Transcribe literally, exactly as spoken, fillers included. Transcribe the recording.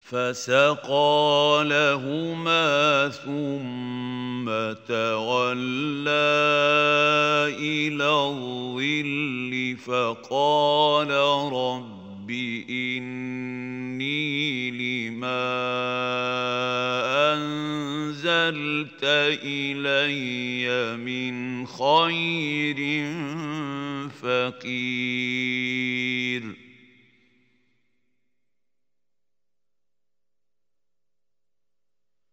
فسقى لهما ثم تولى إلى الظل فقال رب إني لما أنزلت إلي من خير فقير